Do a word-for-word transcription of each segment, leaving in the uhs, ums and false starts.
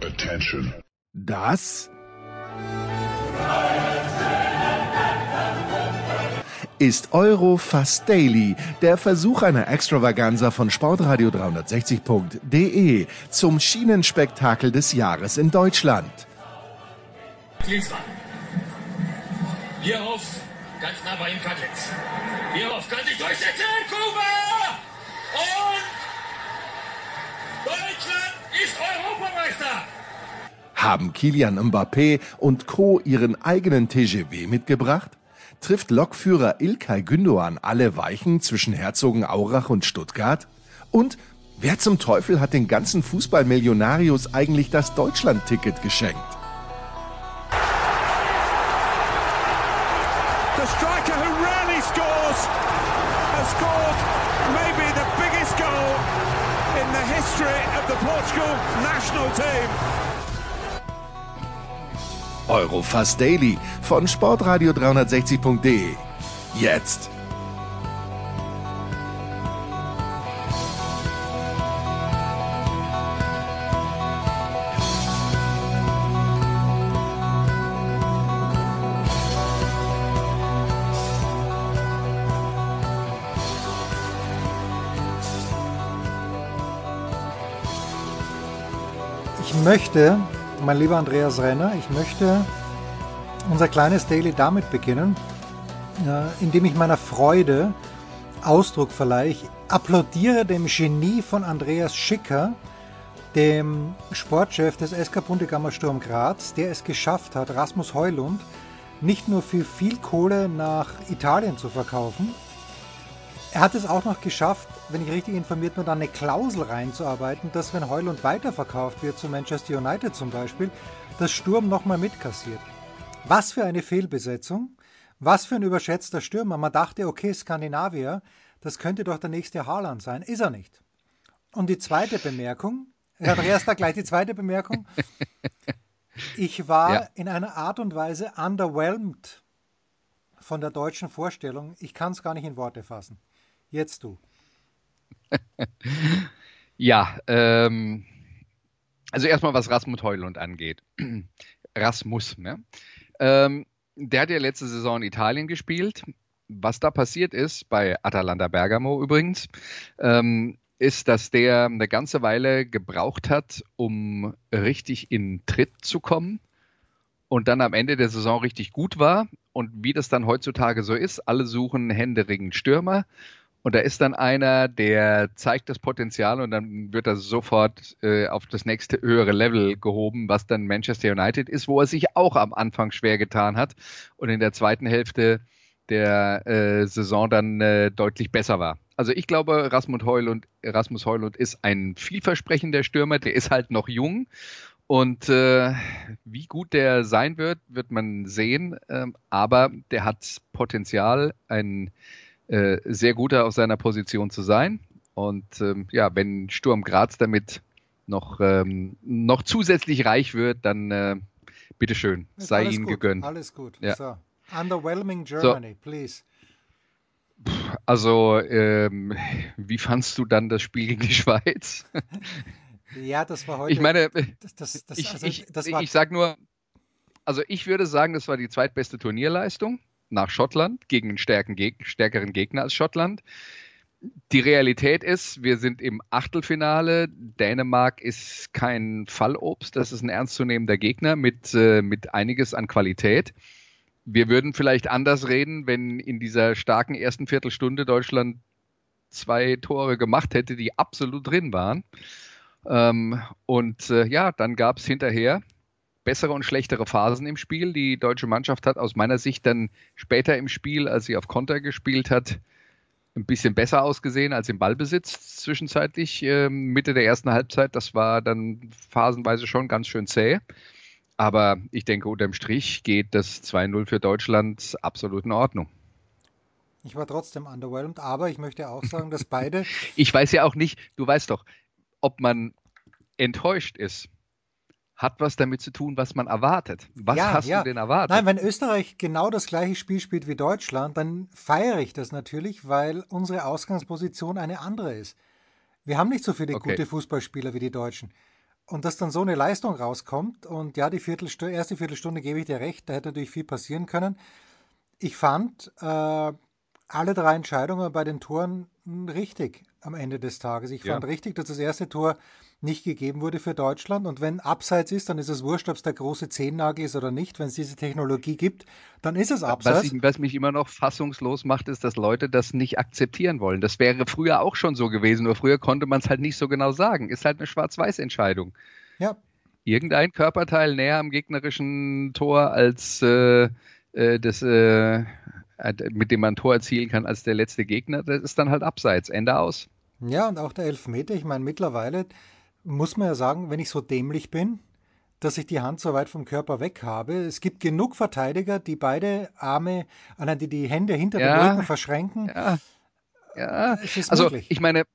Attention. Das ist Eurofast Daily, der Versuch einer Extravaganza von Sportradio dreihundertsechzig Punkt de zum Schienenspektakel des Jahres in Deutschland. Klinsmann. Bierhoff, ganz nah bei ihm Katlitz. Bierhoff kann sich durchsetzen, Kuba! Und Deutschland ist Europameister! Haben Kylian Mbappé und Co. ihren eigenen T G V mitgebracht? Trifft Lokführer İlkay Gündoğan alle Weichen zwischen Herzogenaurach und Stuttgart? Und wer zum Teufel hat den ganzen Fußballmillionarius eigentlich das Deutschland-Ticket geschenkt? The striker who rarely scores has scored maybe the biggest goal in the history of the Portugal national team. Eurofast Daily von Sportradio dreihundertsechzig Punkt de. Jetzt. Ich möchte, mein lieber Andreas Renner, ich möchte unser kleines Daily damit beginnen, äh, indem ich meiner Freude Ausdruck verleihe. Ich applaudiere dem Genie von Andreas Schicker, dem Sportchef des S K Puntigammer Sturm Graz, der es geschafft hat, Rasmus Højlund nicht nur für viel Kohle nach Italien zu verkaufen, er hat es auch noch geschafft, wenn ich richtig informiert bin, da eine Klausel reinzuarbeiten, dass wenn Højlund weiterverkauft wird zu Manchester United zum Beispiel, das Sturm nochmal mitkassiert. Was für eine Fehlbesetzung, was für ein überschätzter Stürmer. Man dachte, okay, Skandinavier, das könnte doch der nächste Haaland sein. Ist er nicht. Und die zweite Bemerkung, Andreas, da gleich die zweite Bemerkung. Ich war ja. in einer Art und Weise underwhelmed von der deutschen Vorstellung. Ich kann es gar nicht in Worte fassen. Jetzt du. Ja, ähm, also erstmal was Rasmus Højlund angeht. Rasmus, ne? Ähm, der hat ja letzte Saison in Italien gespielt. Was da passiert ist, bei Atalanta Bergamo übrigens, ähm, ist, dass der eine ganze Weile gebraucht hat, um richtig in Tritt zu kommen und dann am Ende der Saison richtig gut war. Und wie das dann heutzutage so ist, alle suchen händeringend Stürmer. Und da ist dann einer, der zeigt das Potenzial und dann wird er sofort äh, auf das nächste höhere Level gehoben, was dann Manchester United ist, wo er sich auch am Anfang schwer getan hat und in der zweiten Hälfte der äh, Saison dann äh, deutlich besser war. Also ich glaube, Rasmus Højlund, Rasmus Højlund ist ein vielversprechender Stürmer, der ist halt noch jung und äh, wie gut der sein wird, wird man sehen, ähm, aber der hat Potenzial, ein Äh, sehr guter auf seiner Position zu sein. Und ähm, ja, wenn Sturm Graz damit noch, ähm, noch zusätzlich reich wird, dann äh, bitteschön, sei ihnen gut, gegönnt. Alles gut. Ja. So. Underwhelming Germany, so. Please. Also, ähm, wie fandst du dann das Spiel gegen die Schweiz? Ja, das war heute... Ich meine, das, das, das, ich, also, ich, das war, ich sag nur, also ich würde sagen, das war die zweitbeste Turnierleistung nach Schottland, gegen einen stärken Geg- stärkeren Gegner als Schottland. Die Realität ist, wir sind im Achtelfinale. Dänemark ist kein Fallobst, das ist ein ernstzunehmender Gegner mit, äh, mit einiges an Qualität. Wir würden vielleicht anders reden, wenn in dieser starken ersten Viertelstunde Deutschland zwei Tore gemacht hätte, die absolut drin waren. Ähm, und äh, ja, dann gab es hinterher bessere und schlechtere Phasen im Spiel. Die deutsche Mannschaft hat aus meiner Sicht dann später im Spiel, als sie auf Konter gespielt hat, ein bisschen besser ausgesehen als im Ballbesitz zwischenzeitlich. Äh, Mitte der ersten Halbzeit, das war dann phasenweise schon ganz schön zäh. Aber ich denke, unterm Strich geht das zwei null für Deutschland absolut in Ordnung. Ich war trotzdem underwhelmed, aber ich möchte auch sagen, dass beide... Ich weiß ja auch nicht, du weißt doch, ob man enttäuscht ist, hat was damit zu tun, was man erwartet. Was ja, hast ja. du denn erwartet? Nein, wenn Österreich genau das gleiche Spiel spielt wie Deutschland, dann feiere ich das natürlich, weil unsere Ausgangsposition eine andere ist. Wir haben nicht so viele Okay. gute Fußballspieler wie die Deutschen. und dass dann so eine Leistung rauskommt und ja, die Viertelstunde, erste Viertelstunde gebe ich dir recht, da hätte natürlich viel passieren können. Ich fand äh, alle drei Entscheidungen bei den Toren richtig am Ende des Tages. Ich Ja. fand richtig, dass das erste Tor nicht gegeben wurde für Deutschland. Und wenn abseits ist, dann ist es wurscht, ob es der große Zehennagel ist oder nicht. Wenn es diese Technologie gibt, dann ist es Was, abseits. ich, was mich immer noch fassungslos macht, ist, dass Leute das nicht akzeptieren wollen. Das wäre früher auch schon so gewesen, nur früher konnte man es halt nicht so genau sagen. Ist halt eine Schwarz-Weiß-Entscheidung. Ja, Irgendein Körperteil näher am gegnerischen Tor als äh, äh, das, äh, mit dem man ein Tor erzielen kann, als der letzte Gegner, das ist dann halt abseits. Ende aus. ja, und auch der Elfmeter. Ich meine, mittlerweile muss man ja sagen, wenn ich so dämlich bin, dass ich die Hand so weit vom Körper weg habe. Es gibt genug Verteidiger, die beide Arme, äh, nein, die die Hände hinter dem Ja, Rücken verschränken. ja, ja. Es ist Also möglich. ich meine,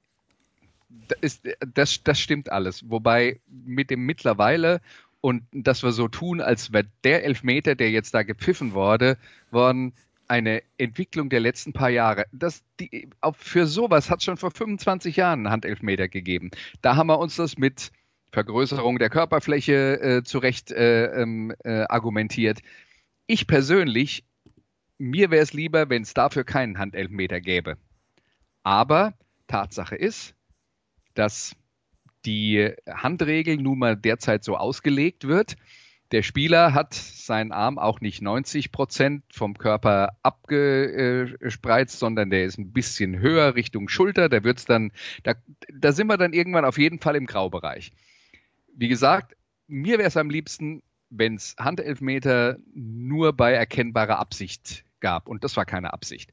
da ist, das, das stimmt alles. Wobei mit dem mittlerweile und dass wir so tun, als wäre der Elfmeter, der jetzt da gepfiffen wurde, worden, eine Entwicklung der letzten paar Jahre. Das, die, auch für sowas hat es schon vor fünfundzwanzig Jahren einen Handelfmeter gegeben. Da haben wir uns das mit Vergrößerung der Körperfläche äh, zurecht äh, ähm, äh, argumentiert. Ich persönlich, mir wäre es lieber, wenn es dafür keinen Handelfmeter gäbe. Aber Tatsache ist, dass die Handregel nun mal derzeit so ausgelegt wird. Der Spieler hat seinen Arm auch nicht neunzig Prozent vom Körper abgespreizt, sondern der ist ein bisschen höher Richtung Schulter. Da wird's dann, da, da sind wir dann irgendwann auf jeden Fall im Graubereich. Wie gesagt, mir wäre es am liebsten, wenn es Handelfmeter nur bei erkennbarer Absicht gab. Und das war keine Absicht.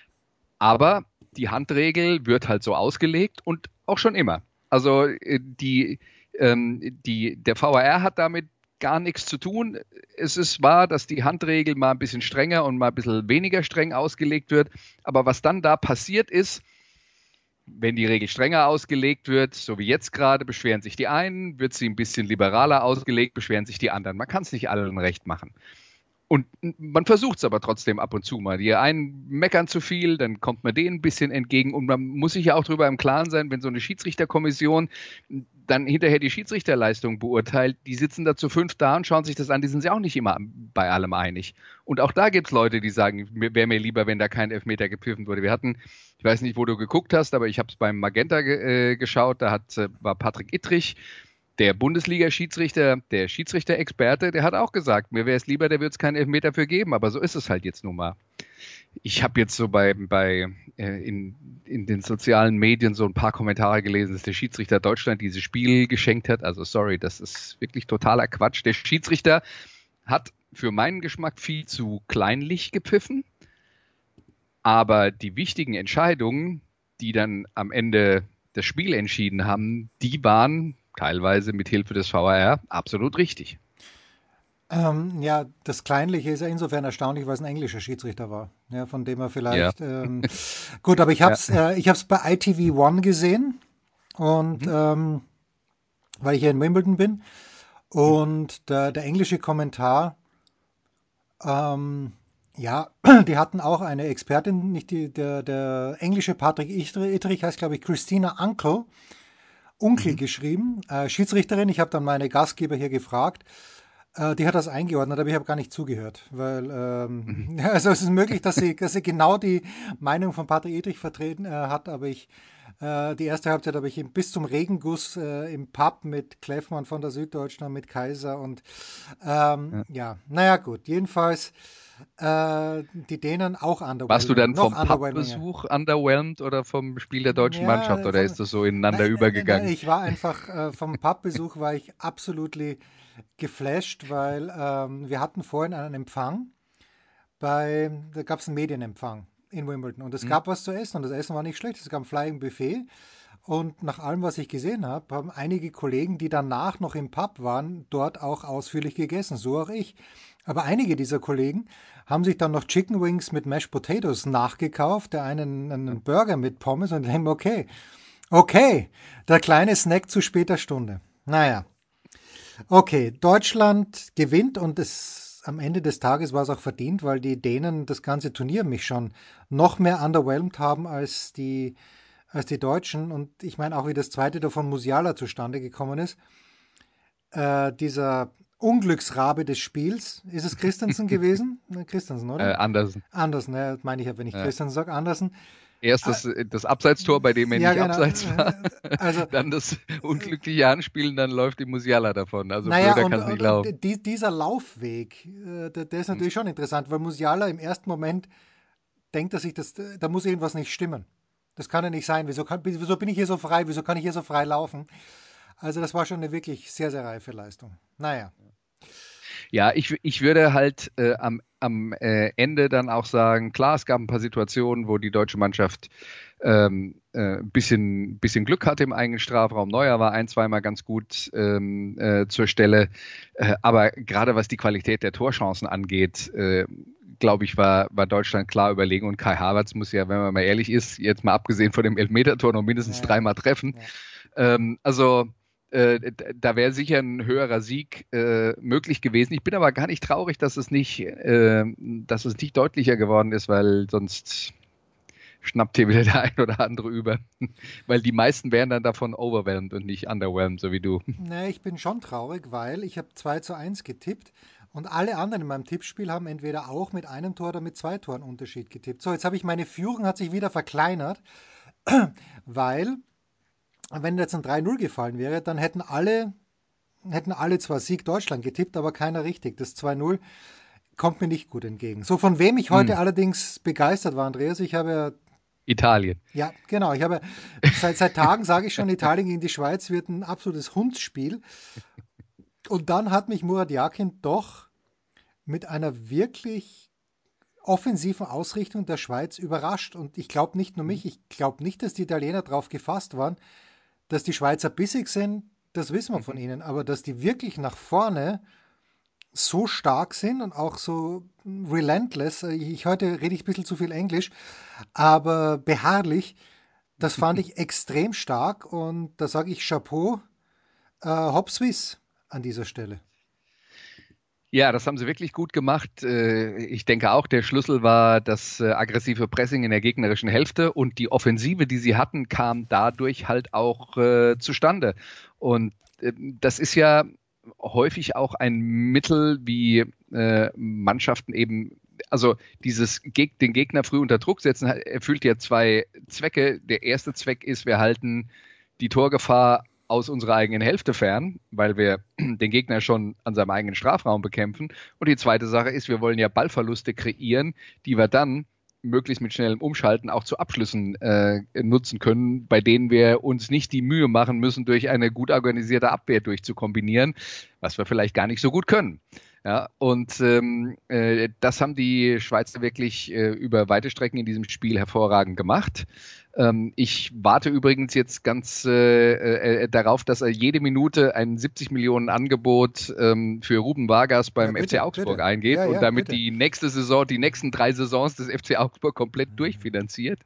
Aber die Handregel wird halt so ausgelegt und auch schon immer. Also die, ähm, die, der V A R hat damit gar nichts zu tun. Es ist wahr, dass die Handregel mal ein bisschen strenger und mal ein bisschen weniger streng ausgelegt wird. Aber was dann da passiert ist, wenn die Regel strenger ausgelegt wird, so wie jetzt gerade, beschweren sich die einen, wird sie ein bisschen liberaler ausgelegt, beschweren sich die anderen. Man kann es nicht allen recht machen. Und man versucht es aber trotzdem ab und zu mal. Die einen meckern zu viel, dann kommt man denen ein bisschen entgegen. Und man muss sich ja auch darüber im Klaren sein, wenn so eine Schiedsrichterkommission dann hinterher die Schiedsrichterleistung beurteilt, die sitzen da zu fünf da und schauen sich das an, die sind sich auch nicht immer bei allem einig. Und auch da gibt es Leute, die sagen, wäre mir lieber, wenn da kein Elfmeter gepfiffen wurde. Wir hatten, ich weiß nicht, wo du geguckt hast, aber ich habe es beim Magenta ge- äh, geschaut, da hat, äh, war Patrick Ittrich, der Bundesliga-Schiedsrichter, der Schiedsrichter-Experte, der hat auch gesagt, mir wäre es lieber, der würde es keinen Elfmeter für geben, aber so ist es halt jetzt nun mal. Ich habe jetzt so bei, bei äh, in, in den sozialen Medien so ein paar Kommentare gelesen, dass der Schiedsrichter Deutschland dieses Spiel geschenkt hat. Also sorry, das ist wirklich totaler Quatsch. Der Schiedsrichter hat für meinen Geschmack viel zu kleinlich gepfiffen, aber die wichtigen Entscheidungen, die dann am Ende das Spiel entschieden haben, die waren teilweise mit Hilfe des V A R absolut richtig. Ähm, ja, das Kleinliche ist ja insofern erstaunlich, weil es ein englischer Schiedsrichter war. Ja, von dem er vielleicht. Ja. Ähm, gut, aber ich habe es Ja. äh, ich hab's bei I T V One gesehen und Mhm. ähm, weil ich hier in Wimbledon bin und der, der englische Kommentar, ähm, ja, die hatten auch eine Expertin, nicht die, der, der englische Patrick Ittrich heißt, glaube ich, Christina Uncle, Unkel Mhm. geschrieben, äh, Schiedsrichterin. Ich habe dann meine Gastgeber hier gefragt. Äh, die hat das eingeordnet, aber ich habe gar nicht zugehört, weil ähm, Mhm. also es ist möglich, dass sie, dass sie genau die Meinung von Patrick Ittrich vertreten äh, hat, aber ich äh, die erste Halbzeit habe ich ihm bis zum Regenguss äh, im Pub mit Kleffmann von der Süddeutschen, mit Kaiser und ähm, Ja. ja, naja gut, jedenfalls äh, die Dänen auch underwhelming. Warst du dann noch vom underwhelminger. Pubbesuch underwhelmed oder vom Spiel der deutschen Ja, Mannschaft oder vom- ist das so ineinander Nein, nein, übergegangen? nein, ich war einfach äh, vom Pubbesuch war ich absolutely geflasht, weil ähm, wir hatten vorhin einen Empfang bei, da gab es einen Medienempfang in Wimbledon und es Hm? gab was zu essen und das Essen war nicht schlecht, es gab ein Flying Buffet und nach allem, was ich gesehen habe, haben einige Kollegen, die danach noch im Pub waren, dort auch ausführlich gegessen, so auch ich. Aber einige dieser Kollegen haben sich dann noch Chicken Wings mit Mashed Potatoes nachgekauft, der einen einen Burger mit Pommes und ich denke mir, okay, okay, der kleine Snack zu später Stunde. Naja, okay, Deutschland gewinnt und es, am Ende des Tages war es auch verdient, weil die Dänen das ganze Turnier mich schon noch mehr underwhelmed haben als die, als die Deutschen. Und ich meine auch, wie das zweite davon Musiala zustande gekommen ist. äh, dieser Unglücksrabe des Spiels. Ist es Christensen gewesen? Christensen, oder? Äh, Andersen. Andersen, ja, meine ich ja, wenn ich ja. Christensen sage, Andersen. Erst das, das Abseitstor, bei dem er ja, nicht genau. abseits war. Also, dann das unglückliche Anspielen, dann läuft die Musiala davon. Also naja, blöder und, kann es nicht und, laufen. Und die, dieser Laufweg, der, der ist natürlich hm. schon interessant, weil Musiala im ersten Moment denkt er sich, dass, da muss irgendwas nicht stimmen. Das kann ja nicht sein. Wieso, kann, wieso bin ich hier so frei? Wieso kann ich hier so frei laufen? Also das war schon eine wirklich sehr, sehr reife Leistung. Naja. Ja, ich, ich würde halt äh, am, am äh, Ende dann auch sagen, klar, es gab ein paar Situationen, wo die deutsche Mannschaft ähm, äh, ein bisschen, bisschen Glück hatte im eigenen Strafraum. Neuer war ein-, zweimal ganz gut ähm, äh, zur Stelle. Äh, aber gerade was die Qualität der Torchancen angeht, äh, glaube ich, war, war Deutschland klar überlegen. Und Kai Havertz muss ja, wenn man mal ehrlich ist, jetzt mal abgesehen von dem Elfmetertor noch mindestens ja, dreimal treffen. Ja. Ähm, also Äh, da wäre sicher ein höherer Sieg äh, möglich gewesen. Ich bin aber gar nicht traurig, dass es nicht, äh, dass es nicht deutlicher geworden ist, weil sonst schnappt hier wieder der ein oder andere über. Weil die meisten wären dann davon overwhelmed und nicht underwhelmed, so wie du. Nee, ich bin schon traurig, weil ich habe zwei zu eins getippt und alle anderen in meinem Tippspiel haben entweder auch mit einem Tor oder mit zwei Toren Unterschied getippt. So, jetzt habe ich meine Führung, hat sich wieder verkleinert, weil wenn jetzt ein drei null gefallen wäre, dann hätten alle, hätten alle zwar Sieg Deutschland getippt, aber keiner richtig. Das zwei null kommt mir nicht gut entgegen. So, von wem ich heute hm. allerdings begeistert war, Andreas, ich habe ja... Italien. Ja, genau. Ich habe seit, seit Tagen, sage ich schon, Italien gegen die Schweiz wird ein absolutes Hundsspiel. Und dann hat mich Murat Yakin doch mit einer wirklich offensiven Ausrichtung der Schweiz überrascht. Und ich glaube nicht nur mich, ich glaube nicht, dass die Italiener darauf gefasst waren, dass die Schweizer bissig sind, das wissen wir von ihnen, aber dass die wirklich nach vorne so stark sind und auch so relentless, ich, heute rede ich ein bisschen zu viel Englisch, aber beharrlich, das fand ich extrem stark und da sage ich Chapeau, äh, Hop Swiss an dieser Stelle. Ja, das haben sie wirklich gut gemacht. Ich denke auch, der Schlüssel war das aggressive Pressing in der gegnerischen Hälfte und die Offensive, die sie hatten, kam dadurch halt auch äh, zustande. Und äh, das ist ja häufig auch ein Mittel, wie äh, Mannschaften eben, also dieses Geg- den Gegner früh unter Druck setzen, erfüllt ja zwei Zwecke. Der erste Zweck ist, wir halten die Torgefahr aus unserer eigenen Hälfte fern, weil wir den Gegner schon an seinem eigenen Strafraum bekämpfen. Und die zweite Sache ist, wir wollen ja Ballverluste kreieren, die wir dann möglichst mit schnellem Umschalten auch zu Abschlüssen äh, nutzen können, bei denen wir uns nicht die Mühe machen müssen, durch eine gut organisierte Abwehr durchzukombinieren, was wir vielleicht gar nicht so gut können. Ja, und ähm, äh, das haben die Schweizer wirklich äh, über weite Strecken in diesem Spiel hervorragend gemacht. Ähm, ich warte übrigens jetzt ganz äh, äh, darauf, dass er jede Minute ein siebzig Millionen Angebot ähm, für Ruben Vargas beim ja, bitte, F C Augsburg bitte. eingeht ja, ja, und damit bitte. die nächste Saison, die nächsten drei Saisons des F C Augsburg komplett durchfinanziert.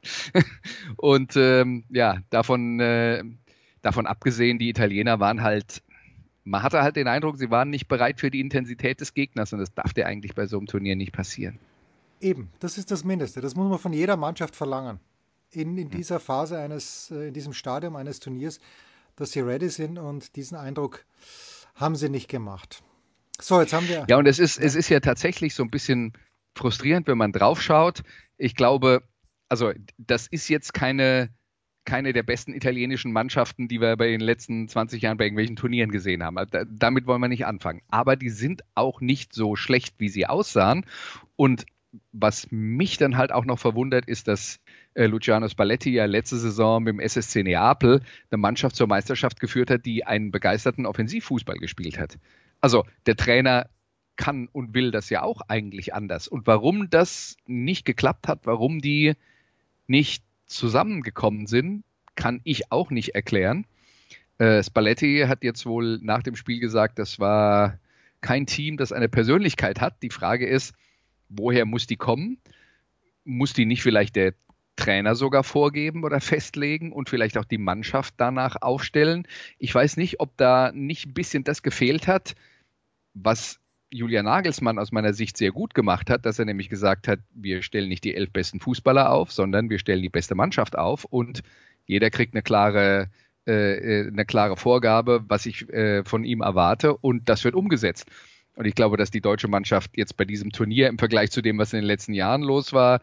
Und ähm, ja, davon, äh, davon abgesehen, die Italiener waren halt Man hatte halt den Eindruck, sie waren nicht bereit für die Intensität des Gegners und das darf dir eigentlich bei so einem Turnier nicht passieren. Eben, das ist das Mindeste. Das muss man von jeder Mannschaft verlangen. In, in dieser Phase eines, in diesem Stadium eines Turniers, dass sie ready sind und diesen Eindruck haben sie nicht gemacht. So, jetzt haben wir... Ja, und es ist, ja. es ist ja tatsächlich so ein bisschen frustrierend, wenn man draufschaut. Ich glaube, also das ist jetzt keine... keine der besten italienischen Mannschaften, die wir bei den letzten zwanzig Jahren bei irgendwelchen Turnieren gesehen haben. Da, damit wollen wir nicht anfangen. Aber die sind auch nicht so schlecht, wie sie aussahen. Und was mich dann halt auch noch verwundert, ist, dass äh, Luciano Spalletti ja letzte Saison mit dem S S C Neapel eine Mannschaft zur Meisterschaft geführt hat, die einen begeisterten Offensivfußball gespielt hat. Also der Trainer kann und will das ja auch eigentlich anders. Und warum das nicht geklappt hat, warum die nicht zusammengekommen sind, kann ich auch nicht erklären. Äh, Spalletti hat jetzt wohl nach dem Spiel gesagt, das war kein Team, das eine Persönlichkeit hat. Die Frage ist, woher muss die kommen? Muss die nicht vielleicht der Trainer sogar vorgeben oder festlegen und vielleicht auch die Mannschaft danach aufstellen? Ich weiß nicht, ob da nicht ein bisschen das gefehlt hat, was Julian Nagelsmann aus meiner Sicht sehr gut gemacht hat, dass er nämlich gesagt hat, wir stellen nicht die elf besten Fußballer auf, sondern wir stellen die beste Mannschaft auf und jeder kriegt eine klare äh, eine klare Vorgabe, was ich äh, von ihm erwarte, und das wird umgesetzt. Und ich glaube, dass die deutsche Mannschaft jetzt bei diesem Turnier im Vergleich zu dem, was in den letzten Jahren los war,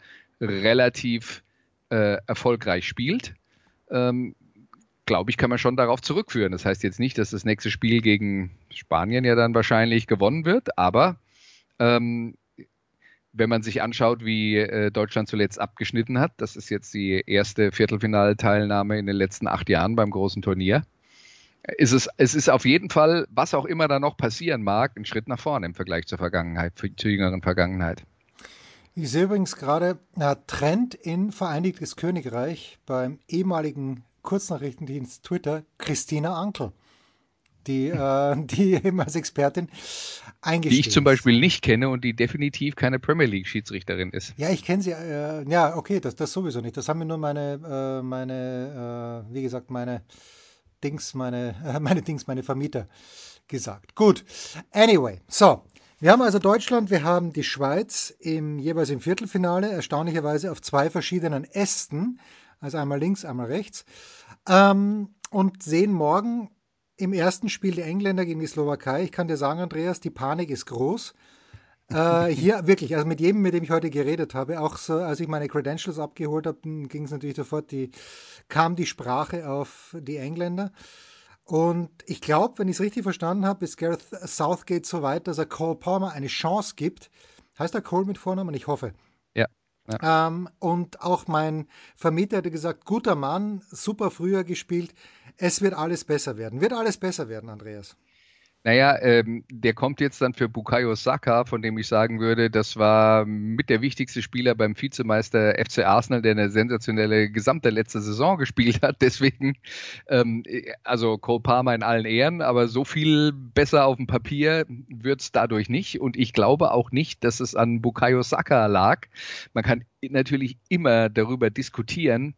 relativ äh, erfolgreich spielt. Ähm, glaube ich, kann man schon darauf zurückführen. Das heißt jetzt nicht, dass das nächste Spiel gegen Spanien ja dann wahrscheinlich gewonnen wird, aber ähm, wenn man sich anschaut, wie äh, Deutschland zuletzt abgeschnitten hat, das ist jetzt die erste Viertelfinalteilnahme in den letzten acht Jahren beim großen Turnier, ist es, es ist auf jeden Fall, was auch immer da noch passieren mag, ein Schritt nach vorne im Vergleich zur Vergangenheit, zur jüngeren Vergangenheit. Ich sehe übrigens gerade äh, Trend in Vereinigtes Königreich beim ehemaligen Kurznachrichtendienst Twitter, Christina Ankel, die, äh, die eben als Expertin eingestiegen Die ich zum ist. Beispiel nicht kenne und die definitiv keine Premier League Schiedsrichterin ist. Ja, ich kenne sie, äh, ja, okay, das, das sowieso nicht. Das haben mir nur meine, äh, meine, äh, wie gesagt, meine Dings, meine, äh, meine Dings, meine Vermieter gesagt. Gut, anyway, so. Wir haben also Deutschland, wir haben die Schweiz im, jeweils im Viertelfinale, erstaunlicherweise auf zwei verschiedenen Ästen, also einmal links, einmal rechts, ähm, und sehen morgen im ersten Spiel die Engländer gegen die Slowakei. Ich kann dir sagen, Andreas, die Panik ist groß. Äh, hier wirklich, also mit jedem, mit dem ich heute geredet habe, auch so, als ich meine Credentials abgeholt habe, ging es natürlich sofort, die, kam die Sprache auf die Engländer. Und ich glaube, wenn ich es richtig verstanden habe, ist Gareth Southgate so weit, dass er Cole Palmer eine Chance gibt. Heißt er Cole mit Vornamen? Ich hoffe. Ja. ja. Ähm, und auch mein Vermieter hatte gesagt, guter Mann, super früher gespielt, es wird alles besser werden. Wird alles besser werden, Andreas? Naja, ähm, der kommt jetzt dann für Bukayo Saka, von dem ich sagen würde, das war mit der wichtigste Spieler beim Vizemeister F C Arsenal, der eine sensationelle gesamte letzte Saison gespielt hat. Deswegen, ähm, also Cole Palmer in allen Ehren, aber so viel besser auf dem Papier wird es dadurch nicht. Und ich glaube auch nicht, dass es an Bukayo Saka lag. Man kann natürlich immer darüber diskutieren,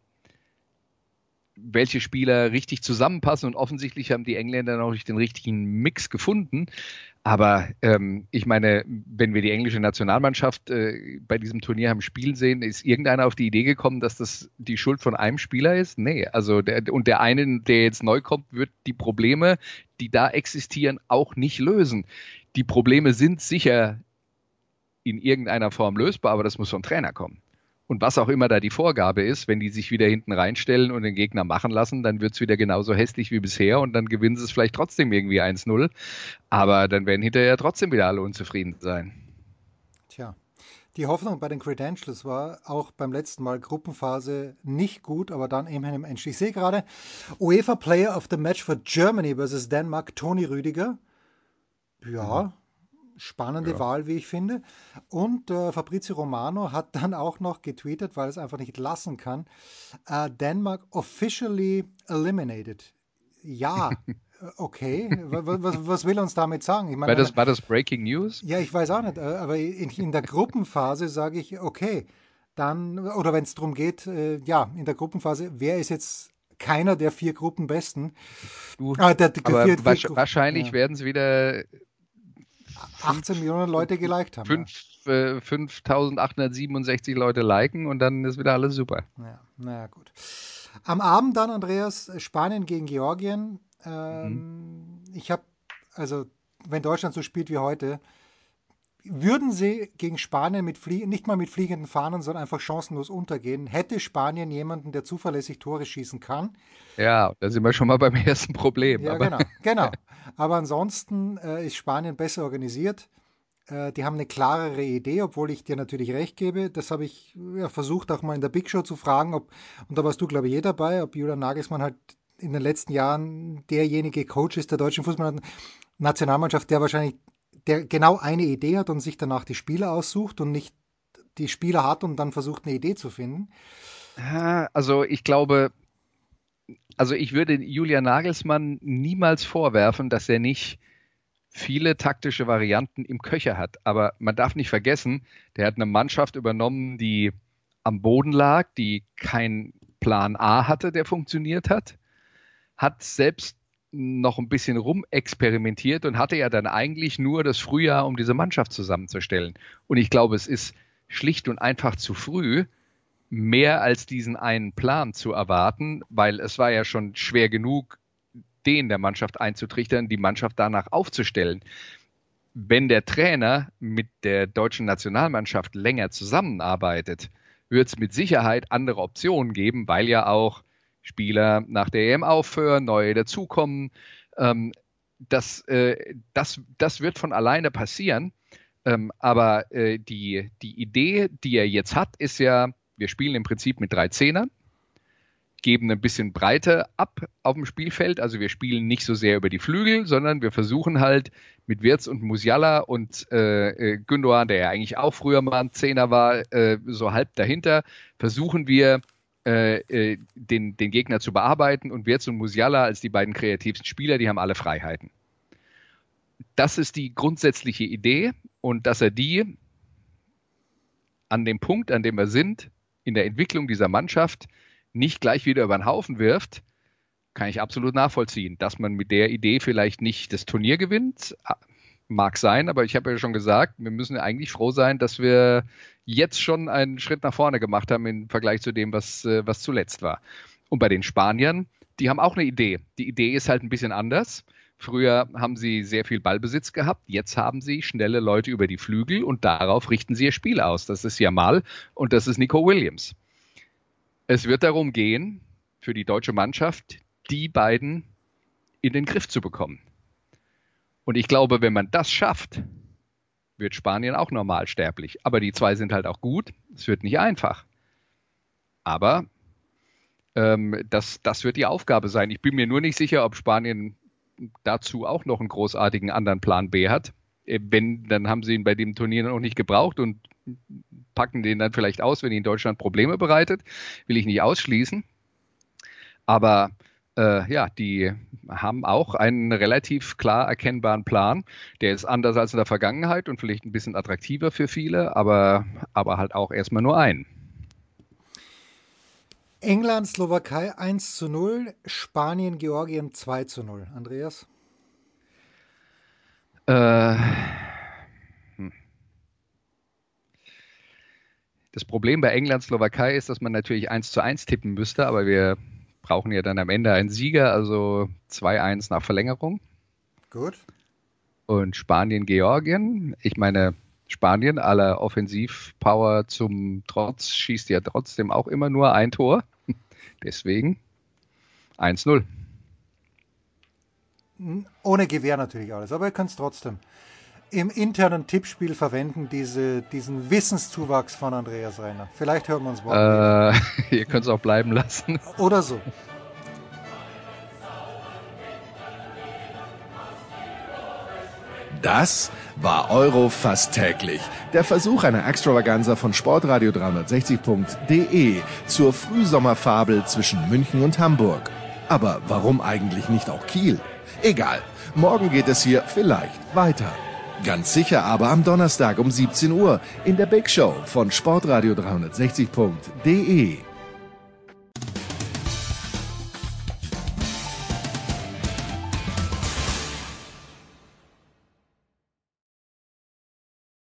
welche Spieler richtig zusammenpassen, und offensichtlich haben die Engländer noch nicht den richtigen Mix gefunden. Aber ähm, ich meine, wenn wir die englische Nationalmannschaft äh, bei diesem Turnier haben spielen sehen, ist irgendeiner auf die Idee gekommen, dass das die Schuld von einem Spieler ist? Nee, also der, und der eine, der jetzt neu kommt, wird die Probleme, die da existieren, auch nicht lösen. Die Probleme sind sicher in irgendeiner Form lösbar, aber das muss vom Trainer kommen. Und was auch immer da die Vorgabe ist, wenn die sich wieder hinten reinstellen und den Gegner machen lassen, dann wird es wieder genauso hässlich wie bisher und dann gewinnen sie es vielleicht trotzdem irgendwie eins null. Aber dann werden hinterher trotzdem wieder alle unzufrieden sein. Tja, die Hoffnung bei den Credentials war auch beim letzten Mal Gruppenphase nicht gut, aber dann immerhin im Endspiel. Ich sehe gerade UEFA Player of the Match for Germany versus Denmark, Toni Rüdiger. Ja, spannende ja. Wahl, wie ich finde. Und äh, Fabrizio Romano hat dann auch noch getweetet, weil er es einfach nicht lassen kann, uh, Denmark officially eliminated. Ja, okay. was, was, was will er uns damit sagen? Ich meine, war, das, war das Breaking News? Ja, ich weiß auch nicht. Aber in, in der Gruppenphase sage ich, okay, dann, oder wenn es darum geht, äh, ja, in der Gruppenphase, wer ist jetzt keiner der vier Gruppenbesten? Du, ah, der, der, aber vier, wasch, vier, wahrscheinlich ja. werden es wieder achtzehn Millionen Leute geliked haben. Fünf, ja. äh, fünftausendachthundertsiebenundsechzig Leute liken und dann ist wieder alles super. Ja, naja, gut. Am Abend dann, Andreas, Spanien gegen Georgien. Ähm, mhm. Ich habe, also, wenn Deutschland so spielt wie heute, würden sie gegen Spanien mit Flie- nicht mal mit fliegenden Fahnen, sondern einfach chancenlos untergehen, hätte Spanien jemanden, der zuverlässig Tore schießen kann. Ja, da sind wir schon mal beim ersten Problem. Ja, aber genau, genau. Aber ansonsten äh, ist Spanien besser organisiert. Äh, die haben eine klarere Idee, obwohl ich dir natürlich recht gebe. Das habe ich ja, versucht auch mal in der Big Show zu fragen, ob, und da warst du, glaube ich, eh dabei, ob Julian Nagelsmann halt in den letzten Jahren derjenige Coach ist der deutschen Fußballnationalmannschaft, der wahrscheinlich der genau eine Idee hat und sich danach die Spieler aussucht und nicht die Spieler hat und dann versucht, eine Idee zu finden. Also ich glaube, also ich würde Julian Nagelsmann niemals vorwerfen, dass er nicht viele taktische Varianten im Köcher hat. Aber man darf nicht vergessen, der hat eine Mannschaft übernommen, die am Boden lag, die keinen Plan A hatte, der funktioniert hat, hat selbst noch ein bisschen rumexperimentiert und hatte ja dann eigentlich nur das Frühjahr, um diese Mannschaft zusammenzustellen. Und ich glaube, es ist schlicht und einfach zu früh, mehr als diesen einen Plan zu erwarten, weil es war ja schon schwer genug, den der Mannschaft einzutrichtern, die Mannschaft danach aufzustellen. Wenn der Trainer mit der deutschen Nationalmannschaft länger zusammenarbeitet, wird es mit Sicherheit andere Optionen geben, weil ja auch Spieler nach der E M aufhören, neue dazukommen. Ähm, das, äh, das, das wird von alleine passieren. Ähm, aber äh, die, die Idee, die er jetzt hat, ist ja, wir spielen im Prinzip mit drei Zehnern, geben ein bisschen Breite ab auf dem Spielfeld. Also wir spielen nicht so sehr über die Flügel, sondern wir versuchen halt mit Wirtz und Musiala und äh, Gündoğan, der ja eigentlich auch früher mal ein Zehner war, äh, so halb dahinter, versuchen wir äh, äh, den, den Gegner zu bearbeiten, und Wirtz und Musiala als die beiden kreativsten Spieler, die haben alle Freiheiten. Das ist die grundsätzliche Idee, und dass er die an dem Punkt, an dem wir sind, in der Entwicklung dieser Mannschaft nicht gleich wieder über den Haufen wirft, kann ich absolut nachvollziehen. Dass man mit der Idee vielleicht nicht das Turnier gewinnt, mag sein, aber ich habe ja schon gesagt, wir müssen eigentlich froh sein, dass wir jetzt schon einen Schritt nach vorne gemacht haben im Vergleich zu dem, was, was zuletzt war. Und bei den Spaniern, die haben auch eine Idee. Die Idee ist halt ein bisschen anders. Früher haben sie sehr viel Ballbesitz gehabt, jetzt haben sie schnelle Leute über die Flügel und darauf richten sie ihr Spiel aus. Das ist Yamal und das ist Nico Williams. Es wird darum gehen, für die deutsche Mannschaft die beiden in den Griff zu bekommen. Und ich glaube, wenn man das schafft, wird Spanien auch normalsterblich. Aber die zwei sind halt auch gut. Es wird nicht einfach. Aber ähm, das, das wird die Aufgabe sein. Ich bin mir nur nicht sicher, ob Spanien dazu auch noch einen großartigen anderen Plan B hat. Wenn, dann haben sie ihn bei dem Turnier noch nicht gebraucht und packen den dann vielleicht aus, wenn ihn Deutschland Probleme bereitet. Will ich nicht ausschließen. Aber äh, ja, die haben auch einen relativ klar erkennbaren Plan. Der ist anders als in der Vergangenheit und vielleicht ein bisschen attraktiver für viele, aber, aber halt auch erstmal nur einen. England, Slowakei eins zu null, Spanien, Georgien zwei zu null. Andreas? Äh, hm. Das Problem bei England, Slowakei ist, dass man natürlich eins zu eins tippen müsste, aber wir brauchen ja dann am Ende einen Sieger, also zwei eins nach Verlängerung. Gut. Und Spanien, Georgien, ich meine, Spanien aller Offensivpower zum Trotz schießt ja trotzdem auch immer nur ein Tor. Deswegen eins null. Ohne Gewehr natürlich alles, aber ihr könnt es trotzdem im internen Tippspiel verwenden, diese, diesen Wissenszuwachs von Andreas Renner. Vielleicht hören wir uns morgen. Äh, ihr könnt es auch bleiben lassen. Oder so. Das war Euro fast täglich. Der Versuch einer Extravaganza von sportradio dreihundertsechzig punkt de zur Frühsommerfabel zwischen München und Hamburg. Aber warum eigentlich nicht auch Kiel? Egal, morgen geht es hier vielleicht weiter. Ganz sicher aber am Donnerstag um siebzehn Uhr in der Big Show von sportradio dreihundertsechzig punkt de.